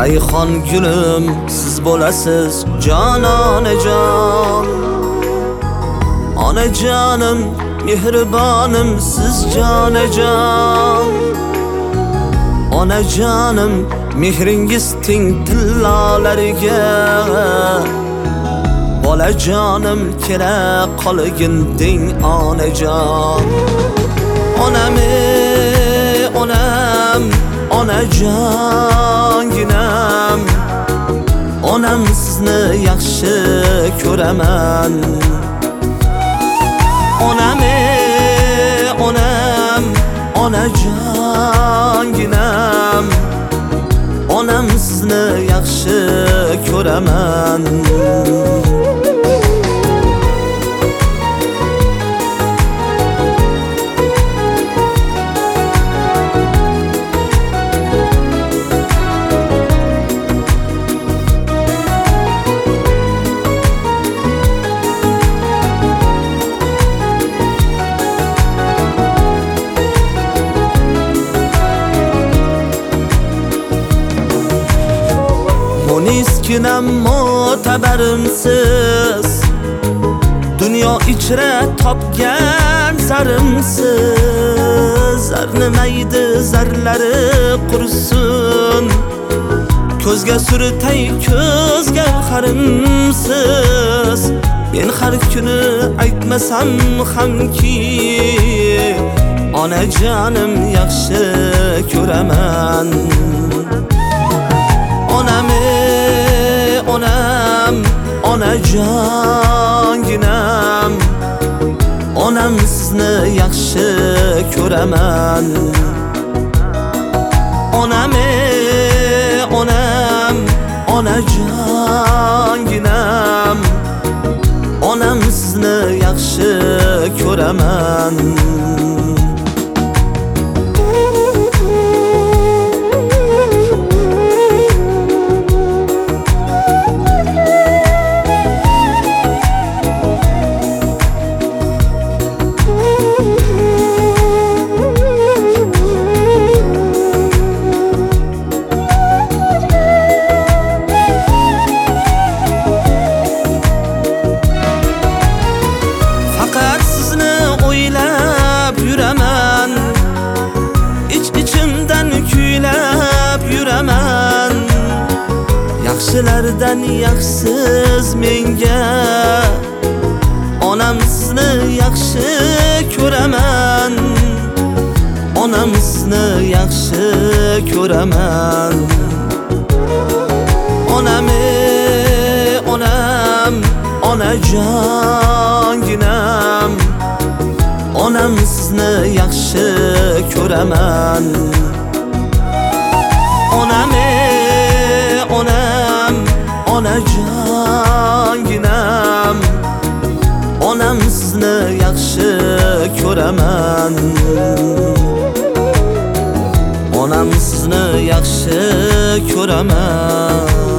Rayhon gülüm siz bo'lasiz jononajon. Onajonim mehribonim siz jonajon. Onajonim mehringiz teng tillolariga. Bolajonim kela qolgin deng onajon. Onam onajonginam. Onam sizni yaxshi ko'raman. Onam onajonginam. Onam sizni yaxshi ko'raman. Miskinam mo'tabarimsiz, dunyo ichra topgan zarimsiz. Zarnimaydi zarlari qursin, ko'zga surtay ko'z gavharimsiz. Men har kuni aytmasam hamki, onajonim yaxshi ko'raman. Onam onajonginam. Onam sizni yaxshi ko'raman. Onam onajonginam. Onam sizni yaxshi ko'raman. Yaxshilardan yaxsiz menga. Onam sizni yaxshi ko'raman. Onam sizni yaxshi ko'raman. Onam onajonginam. Onam sizni yaxshi ko'raman. Onam onajonginam. Onam sizni yaxshi ko'raman. Onam sizni yaxshi ko'raman.